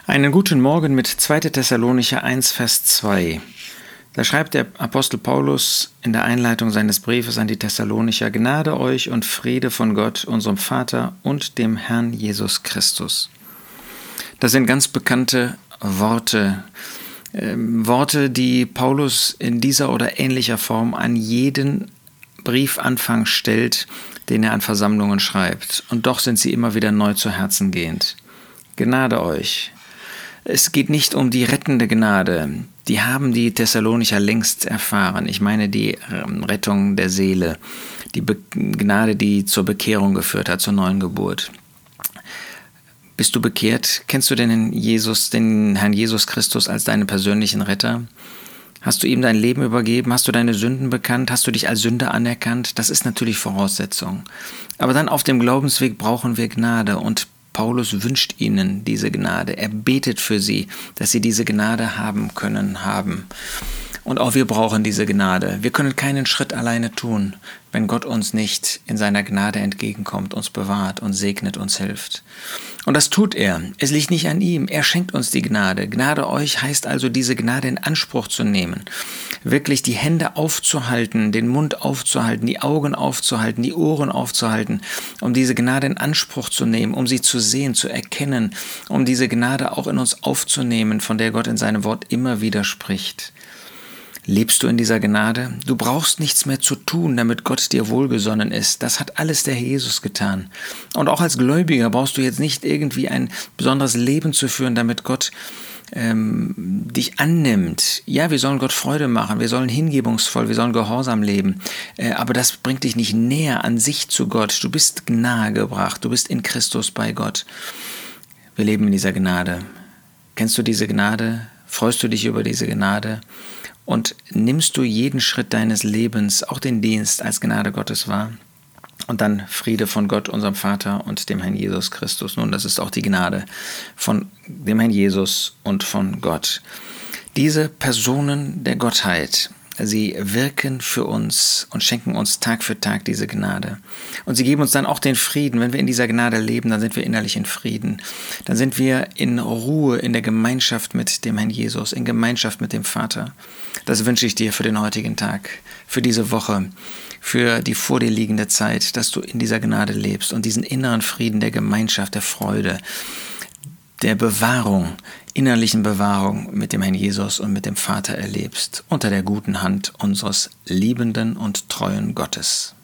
Einen guten Morgen mit 2. Thessalonicher 1, Vers 2. Da schreibt der Apostel Paulus in der Einleitung seines Briefes an die Thessalonicher: Gnade euch und Friede von Gott, unserem Vater und dem Herrn Jesus Christus. Das sind ganz bekannte Worte. Worte, die Paulus in dieser oder ähnlicher Form an jeden Briefanfang stellt, den er an Versammlungen schreibt. Und doch sind sie immer wieder neu zu Herzen gehend. Gnade euch. Es geht nicht um die rettende Gnade. Die haben die Thessalonicher längst erfahren. Ich meine die Rettung der Seele, die Gnade, die zur Bekehrung geführt hat, zur neuen Geburt. Bist du bekehrt? Kennst du den Herrn Jesus Christus als deinen persönlichen Retter? Hast du ihm dein Leben übergeben? Hast du deine Sünden bekannt? Hast du dich als Sünder anerkannt? Das ist natürlich Voraussetzung. Aber dann auf dem Glaubensweg brauchen wir Gnade, und Paulus wünscht ihnen diese Gnade. Er betet für sie, dass sie diese Gnade haben. Und auch wir brauchen diese Gnade. Wir können keinen Schritt alleine tun, wenn Gott uns nicht in seiner Gnade entgegenkommt, uns bewahrt, uns segnet, uns hilft. Und das tut er. Es liegt nicht an ihm. Er schenkt uns die Gnade. Gnade euch heißt also, diese Gnade in Anspruch zu nehmen. Wirklich die Hände aufzuhalten, den Mund aufzuhalten, die Augen aufzuhalten, die Ohren aufzuhalten, um diese Gnade in Anspruch zu nehmen, um sie zu sehen, zu erkennen, um diese Gnade auch in uns aufzunehmen, von der Gott in seinem Wort immer wieder spricht. Lebst du in dieser Gnade? Du brauchst nichts mehr zu tun, damit Gott dir wohlgesonnen ist. Das hat alles der Herr Jesus getan. Und auch als Gläubiger brauchst du jetzt nicht irgendwie ein besonderes Leben zu führen, damit Gott dich annimmt. Ja, wir sollen Gott Freude machen, wir sollen hingebungsvoll, wir sollen gehorsam leben. Aber das bringt dich nicht näher an sich zu Gott. Du bist nahegebracht, du bist in Christus bei Gott. Wir leben in dieser Gnade. Kennst du diese Gnade? Freust du dich über diese Gnade? Und nimmst du jeden Schritt deines Lebens, auch den Dienst, als Gnade Gottes wahr? Und dann Friede von Gott, unserem Vater, und dem Herrn Jesus Christus. Nun, das ist auch die Gnade von dem Herrn Jesus und von Gott. Diese Personen der Gottheit, sie wirken für uns und schenken uns Tag für Tag diese Gnade. Und sie geben uns dann auch den Frieden. Wenn wir in dieser Gnade leben, dann sind wir innerlich in Frieden. Dann sind wir in Ruhe, in der Gemeinschaft mit dem Herrn Jesus, in Gemeinschaft mit dem Vater. Das wünsche ich dir für den heutigen Tag, für diese Woche, für die vor dir liegende Zeit, dass du in dieser Gnade lebst und diesen inneren Frieden der Gemeinschaft, der Freude, der Bewahrung, innerlichen Bewahrung mit dem Herrn Jesus und mit dem Vater erlebst, unter der guten Hand unseres liebenden und treuen Gottes.